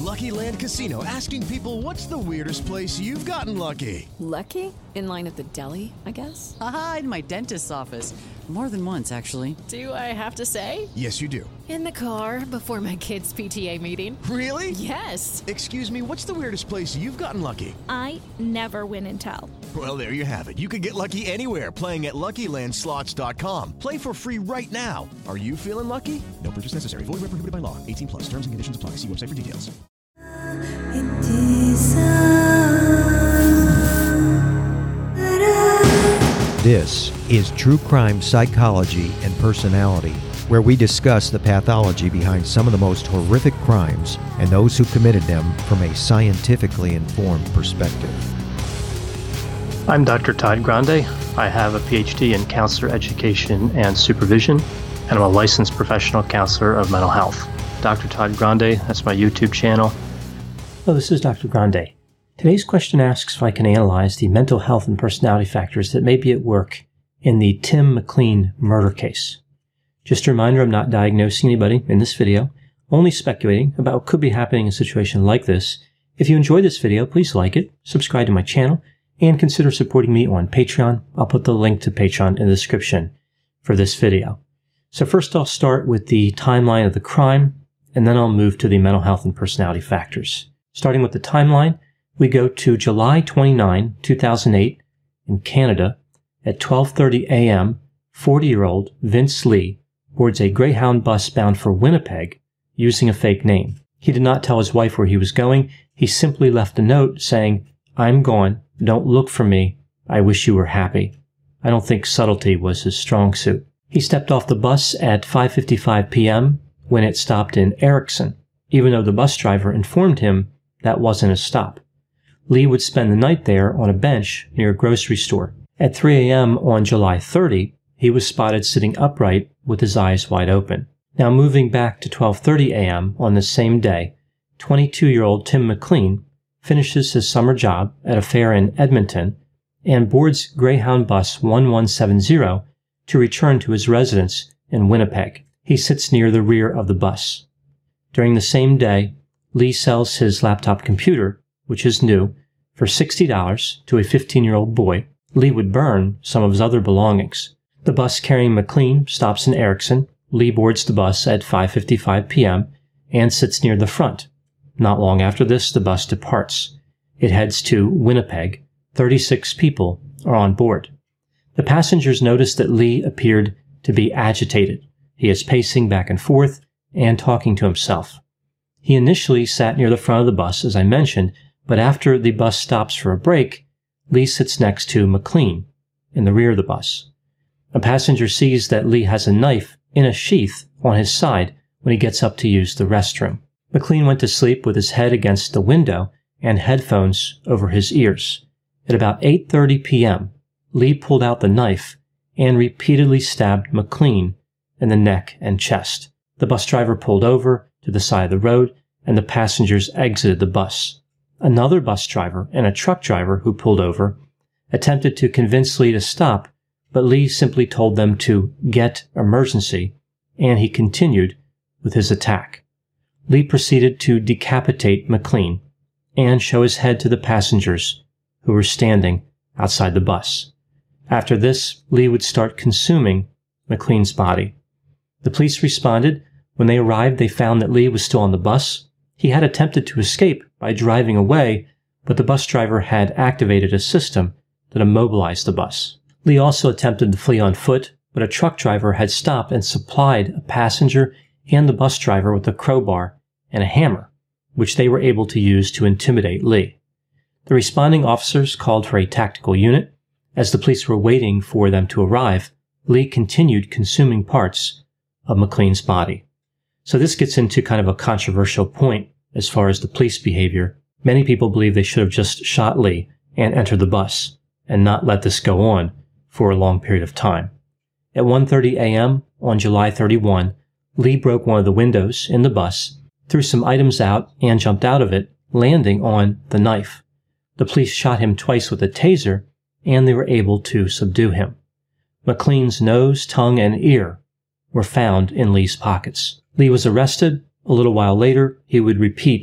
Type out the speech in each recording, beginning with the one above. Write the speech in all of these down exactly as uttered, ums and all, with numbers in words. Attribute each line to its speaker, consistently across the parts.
Speaker 1: Lucky Land Casino, asking people, what's the weirdest place you've gotten lucky?
Speaker 2: Lucky? In line at the deli, I guess?
Speaker 3: Aha, in my dentist's office. More than once, actually.
Speaker 2: Do I have to say?
Speaker 1: Yes, you do.
Speaker 2: In the car before my kids' P T A meeting.
Speaker 1: Really?
Speaker 2: Yes.
Speaker 1: Excuse me, what's the weirdest place you've gotten lucky?
Speaker 4: I never win and tell.
Speaker 1: Well, there you have it. You can get lucky anywhere, playing at Lucky Land Slots dot com. Play for free right now. Are you feeling lucky? No purchase necessary. Void where prohibited by law. eighteen plus. Terms and conditions apply. See website for details.
Speaker 5: This is True Crime Psychology and Personality, where we discuss the pathology behind some of the most horrific crimes and those who committed them from a scientifically informed perspective.
Speaker 6: I'm Doctor Todd Grande. I have a P H D in counselor education and supervision, and I'm a licensed professional counselor of mental health. Doctor Todd Grande, that's my YouTube channel. Hello, this is Doctor Grande. Today's question asks if I can analyze the mental health and personality factors that may be at work in the Tim McLean murder case. Just a reminder, I'm not diagnosing anybody in this video, only speculating about what could be happening in a situation like this. If you enjoyed this video, please like it, subscribe to my channel, and consider supporting me on Patreon. I'll put the link to Patreon in the description for this video. So first I'll start with the timeline of the crime, and then I'll move to the mental health and personality factors. Starting with the timeline, we go to July twenty-ninth, two thousand eight in Canada. At twelve thirty a.m., forty-year-old Vince Lee boards a Greyhound bus bound for Winnipeg using a fake name. He did not tell his wife where he was going. He simply left a note saying, "I'm gone. Don't look for me. I wish you were happy." I don't think subtlety was his strong suit. He stepped off the bus at five fifty-five p.m. when it stopped in Erickson, even though the bus driver informed him that wasn't a stop. Lee would spend the night there on a bench near a grocery store. At three a.m. on July thirtieth, he was spotted sitting upright with his eyes wide open. Now moving back to twelve thirty a.m. on the same day, twenty-two-year-old Tim McLean finishes his summer job at a fair in Edmonton and boards Greyhound bus one one seven zero to return to his residence in Winnipeg. He sits near the rear of the bus. During the same day, Lee sells his laptop computer, which is new, for sixty dollars to a fifteen-year-old boy. Lee would burn some of his other belongings. The bus carrying McLean stops in Erickson. Lee boards the bus at five fifty-five p.m. and sits near the front. Not long after this, the bus departs. It heads to Winnipeg. thirty-six people are on board. The passengers noticed that Lee appeared to be agitated. He is pacing back and forth and talking to himself. He initially sat near the front of the bus, as I mentioned, but after the bus stops for a break, Lee sits next to McLean in the rear of the bus. A passenger sees that Lee has a knife in a sheath on his side when he gets up to use the restroom. McLean went to sleep with his head against the window and headphones over his ears. At about eight thirty p.m., Lee pulled out the knife and repeatedly stabbed McLean in the neck and chest. The bus driver pulled over to the side of the road, and the passengers exited the bus. Another bus driver and a truck driver who pulled over attempted to convince Lee to stop, but Lee simply told them to get emergency, and he continued with his attack. Lee proceeded to decapitate McLean and show his head to the passengers who were standing outside the bus. After this, Lee would start consuming McLean's body. The police responded. When they arrived, they found that Lee was still on the bus. He had attempted to escape by driving away, but the bus driver had activated a system that immobilized the bus. Lee also attempted to flee on foot, but a truck driver had stopped and supplied a passenger and the bus driver with a crowbar and a hammer, which they were able to use to intimidate Lee. The responding officers called for a tactical unit. As the police were waiting for them to arrive, Lee continued consuming parts of McLean's body. So this gets into kind of a controversial point as far as the police behavior. Many people believe they should have just shot Lee and entered the bus and not let this go on for a long period of time. At one thirty a.m. on July thirty-first, Lee broke one of the windows in the bus, threw some items out, and jumped out of it, landing on the knife. The police shot him twice with a taser, and they were able to subdue him. McLean's nose, tongue, and ear were found in Lee's pockets. Lee was arrested. A little while later, he would repeat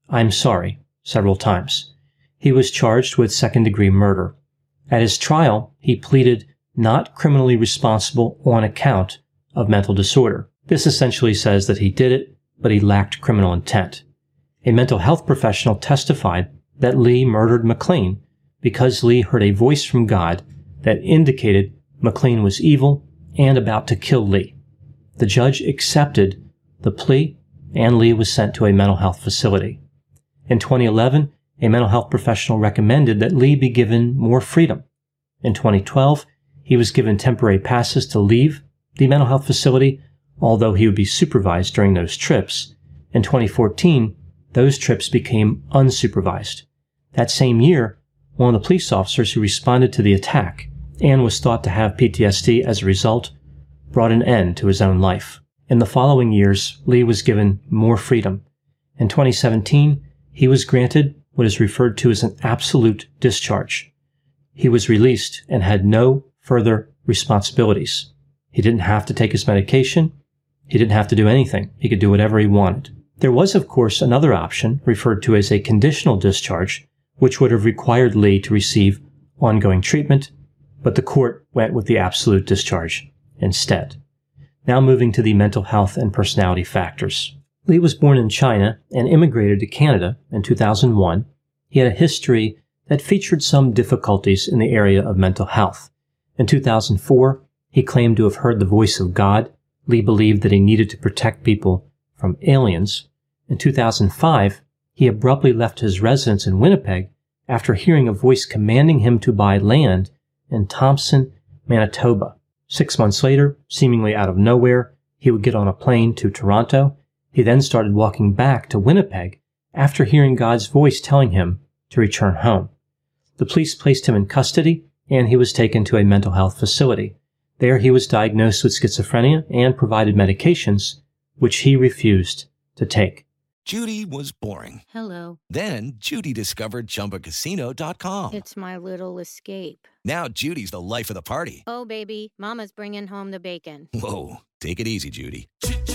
Speaker 6: "I'm sorry," several times. He was charged with second-degree murder. At his trial, he pleaded not criminally responsible on account of mental disorder. This essentially says that he did it, but he lacked criminal intent. A mental health professional testified that Lee murdered McLean because Lee heard a voice from God that indicated McLean was evil and about to kill Lee. The judge accepted the plea, and Lee was sent to a mental health facility. In twenty eleven, a mental health professional recommended that Lee be given more freedom. In twenty twelve, he was given temporary passes to leave the mental health facility, although he would be supervised during those trips. In twenty fourteen, those trips became unsupervised. That same year, one of the police officers who responded to the attack and was thought to have P T S D as a result brought an end to his own life. In the following years, Lee was given more freedom. In twenty seventeen, he was granted what is referred to as an absolute discharge. He was released and had no further responsibilities. He didn't have to take his medication. He didn't have to do anything. He could do whatever he wanted. There was, of course, another option referred to as a conditional discharge, which would have required Lee to receive ongoing treatment, but the court went with the absolute discharge instead. Now moving to the mental health and personality factors. Lee was born in China and immigrated to Canada in two thousand one. He had a history that featured some difficulties in the area of mental health. In two thousand four, he claimed to have heard the voice of God. Lee believed that he needed to protect people from aliens. In two thousand five, he abruptly left his residence in Winnipeg after hearing a voice commanding him to buy land in Thompson, Manitoba. Six months later, seemingly out of nowhere, he would get on a plane to Toronto. He then started walking back to Winnipeg after hearing God's voice telling him to return home. The police placed him in custody, and he was taken to a mental health facility. There he was diagnosed with schizophrenia and provided medications, which he refused to take.
Speaker 1: Judy was boring.
Speaker 7: Hello.
Speaker 1: Then Judy discovered Chumba Casino dot com.
Speaker 7: It's my little escape.
Speaker 1: Now Judy's the life of the party.
Speaker 7: Oh, baby, mama's bringing home the bacon.
Speaker 1: Whoa, take it easy, Judy.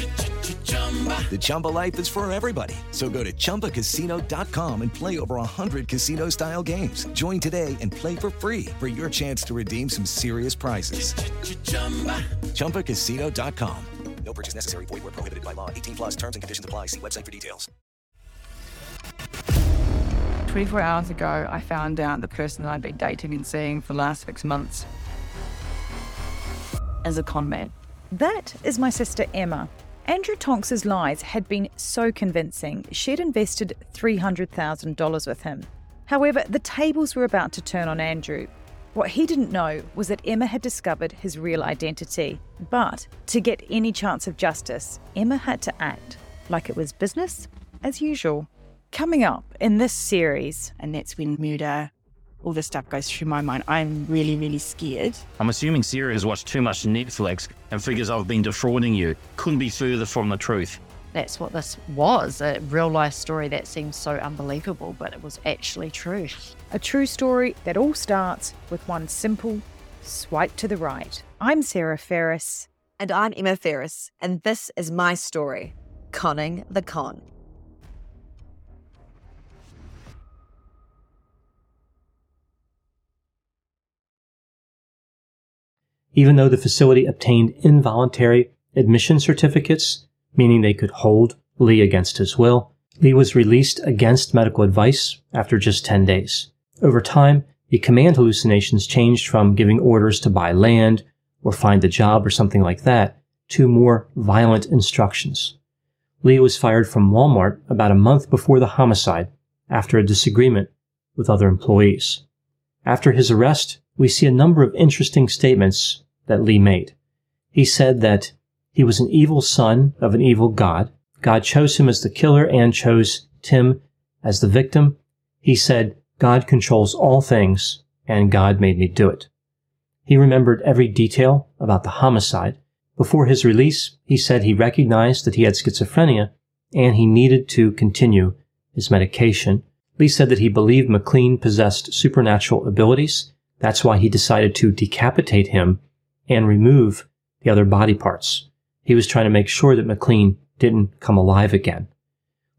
Speaker 1: The Chumba life is for everybody. So go to Chumba Casino dot com and play over one hundred casino-style games. Join today and play for free for your chance to redeem some serious prizes. Chumba Casino dot com. No purchase necessary. Void where prohibited by law. eighteen plus terms and conditions apply. See website for details.
Speaker 8: twenty-four hours ago, I found out the person that I'd been dating and seeing for the last six months is a con man.
Speaker 9: That is my sister Emma. Andrew Tonks's lies had been so convincing, she'd invested three hundred thousand dollars with him. However, the tables were about to turn on Andrew. What he didn't know was that Emma had discovered his real identity. But to get any chance of justice, Emma had to act like it was business as usual. Coming up in this series,
Speaker 8: And that's when murder, all this stuff goes through my mind. I'm really, really scared.
Speaker 10: I'm assuming Sarah has watched too much Netflix and figures I've been defrauding you. Couldn't be further from the truth.
Speaker 11: That's what this was, a real-life story that seems so unbelievable, but it was actually true.
Speaker 9: A true story that all starts with one simple swipe to the right. I'm Sarah Ferris.
Speaker 12: And I'm Emma Ferris, and this is my story, Conning the Con.
Speaker 6: Even though the facility obtained involuntary admission certificates, meaning they could hold Lee against his will, Lee was released against medical advice after just ten days. Over time, the command hallucinations changed from giving orders to buy land or find a job or something like that to more violent instructions. Lee was fired from Walmart about a month before the homicide after a disagreement with other employees. After his arrest, we see a number of interesting statements that Lee made. He said that he was an evil son of an evil God. God chose him as the killer and chose Tim as the victim. He said, God controls all things, and God made me do it. He remembered every detail about the homicide. Before his release, he said he recognized that he had schizophrenia and he needed to continue his medication. Lee said that he believed McLean possessed supernatural abilities. That's why he decided to decapitate him and remove the other body parts. He was trying to make sure that McLean didn't come alive again.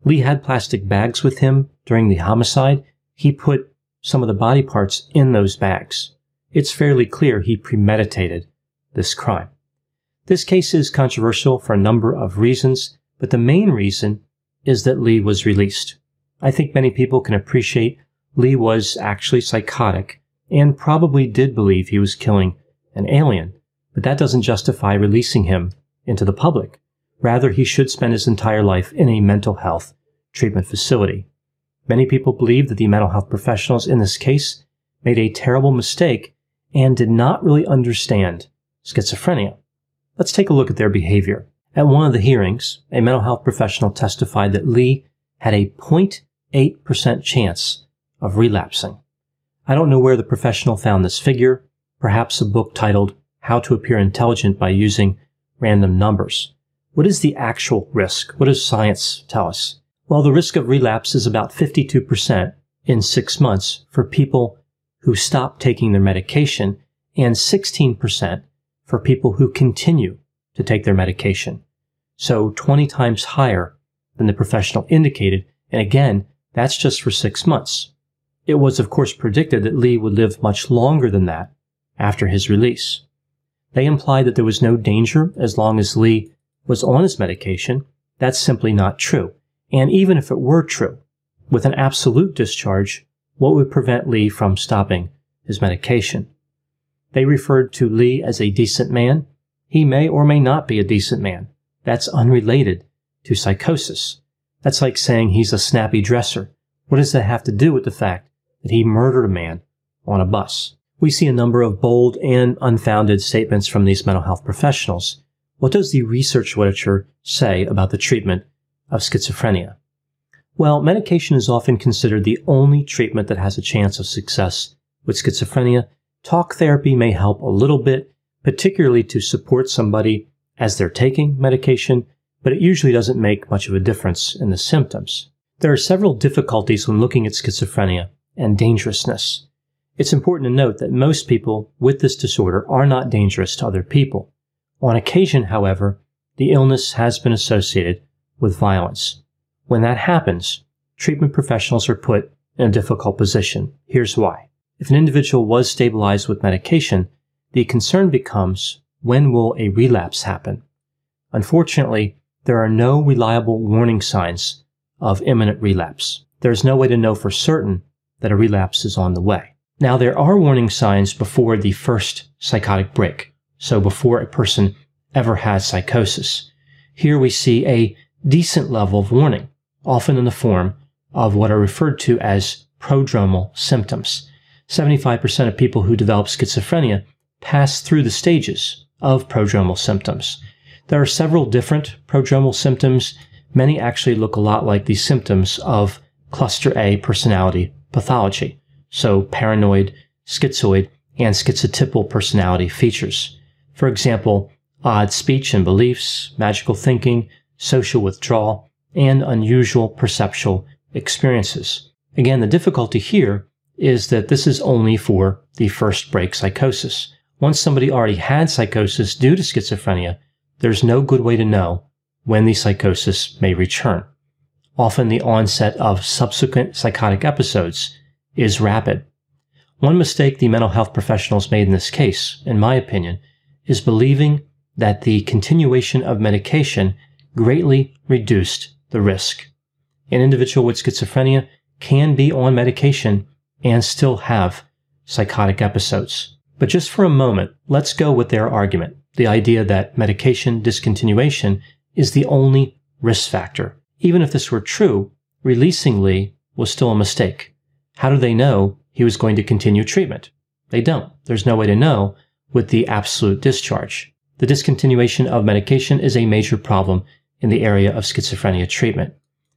Speaker 6: Lee had plastic bags with him during the homicide. He put some of the body parts in those bags. It's fairly clear he premeditated this crime. This case is controversial for a number of reasons, but the main reason is that Lee was released. I think many people can appreciate Lee was actually psychotic and probably did believe he was killing an alien, but that doesn't justify releasing him into the public. Rather, he should spend his entire life in a mental health treatment facility. Many people believe that the mental health professionals in this case made a terrible mistake and did not really understand schizophrenia. Let's take a look at their behavior. At one of the hearings, a mental health professional testified that Lee had a zero point eight percent chance of relapsing. I don't know where the professional found this figure, perhaps a book titled How to Appear Intelligent by Using Random Numbers. What is the actual risk? What does science tell us? Well, the risk of relapse is about fifty-two percent in six months for people who stop taking their medication and sixteen percent for people who continue to take their medication. So twenty times higher than the professional indicated, and again, that's just for six months. It was, of course, predicted that Lee would live much longer than that after his release. They implied that there was no danger as long as Lee was on his medication. That's simply not true. And even if it were true, with an absolute discharge, what would prevent Lee from stopping his medication? They referred to Lee as a decent man. He may or may not be a decent man. That's unrelated to psychosis. That's like saying he's a snappy dresser. What does that have to do with the fact that he murdered a man on a bus? We see a number of bold and unfounded statements from these mental health professionals. What does the research literature say about the treatment of schizophrenia? Well, medication is often considered the only treatment that has a chance of success with schizophrenia. Talk therapy may help a little bit, particularly to support somebody as they're taking medication, but it usually doesn't make much of a difference in the symptoms. There are several difficulties when looking at schizophrenia and dangerousness. It's important to note that most people with this disorder are not dangerous to other people. On occasion, however, the illness has been associated with violence. When that happens, treatment professionals are put in a difficult position. Here's why. If an individual was stabilized with medication, the concern becomes, when will a relapse happen? Unfortunately, there are no reliable warning signs of imminent relapse. There is no way to know for certain that a relapse is on the way. Now, there are warning signs before the first psychotic break, so before a person ever has psychosis. Here we see a decent level of warning, often in the form of what are referred to as prodromal symptoms. seventy-five percent of people who develop schizophrenia pass through the stages of prodromal symptoms. There are several different prodromal symptoms. Many actually look a lot like the symptoms of cluster A personality pathology, so paranoid, schizoid, and schizotypal personality features. For example, odd speech and beliefs, magical thinking, social withdrawal, and unusual perceptual experiences. Again, the difficulty here is that this is only for the first break psychosis. Once somebody already had psychosis due to schizophrenia, there's no good way to know when the psychosis may return. Often the onset of subsequent psychotic episodes is rapid. One mistake the mental health professionals made in this case, in my opinion, is believing that the continuation of medication greatly reduced the risk. An individual with schizophrenia can be on medication and still have psychotic episodes. But just for a moment, let's go with their argument, the idea that medication discontinuation is the only risk factor. Even if this were true, releasing Lee was still a mistake. How do they know he was going to continue treatment? They don't. There's no way to know with the absolute discharge. The discontinuation of medication is a major problem in the area of schizophrenia treatment.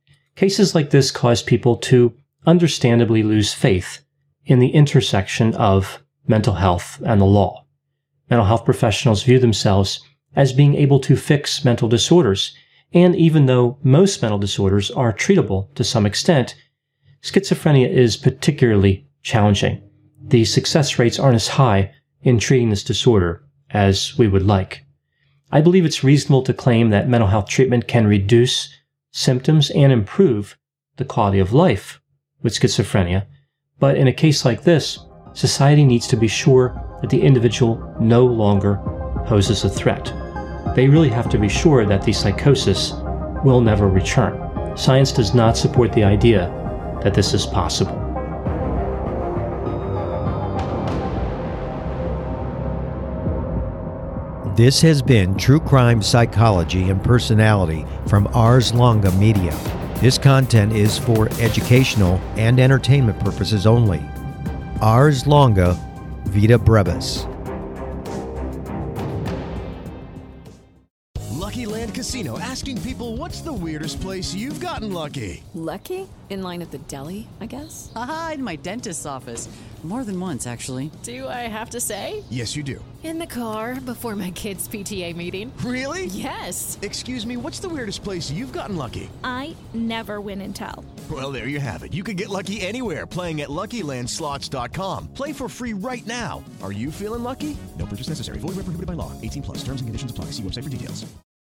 Speaker 6: Cases like this cause people to understandably lose faith in the intersection of mental health and the law. Mental health professionals view themselves as being able to fix mental disorders, and even though most mental disorders are treatable to some extent, schizophrenia is particularly challenging. The success rates aren't as high in treating this disorder as we would like. I believe it's reasonable to claim that mental health treatment can reduce symptoms and improve the quality of life with schizophrenia. But in a case like this, society needs to be sure that the individual no longer poses a threat. They really have to be sure that the psychosis will never return. Science does not support the idea that this is possible.
Speaker 5: This has been True Crime Psychology and Personality from Ars Longa Media. This content is for educational and entertainment purposes only. Ars Longa Vita Brevis.
Speaker 13: Lucky Land Casino, asking people, what's the weirdest place you've gotten lucky?
Speaker 2: Lucky? In line at the deli, I guess?
Speaker 3: Aha, in my dentist's office. More than once, actually.
Speaker 2: Do I have to say?
Speaker 13: Yes, you do.
Speaker 2: In the car before my kids' P T A meeting.
Speaker 13: Really?
Speaker 2: Yes.
Speaker 13: Excuse me, what's the weirdest place you've gotten lucky?
Speaker 4: I never win and tell.
Speaker 13: Well, there you have it. You can get lucky anywhere, playing at Lucky Land Slots dot com. Play for free right now. Are you feeling lucky? No purchase necessary. Void where prohibited by law. eighteen plus. Terms and conditions apply. See website for details.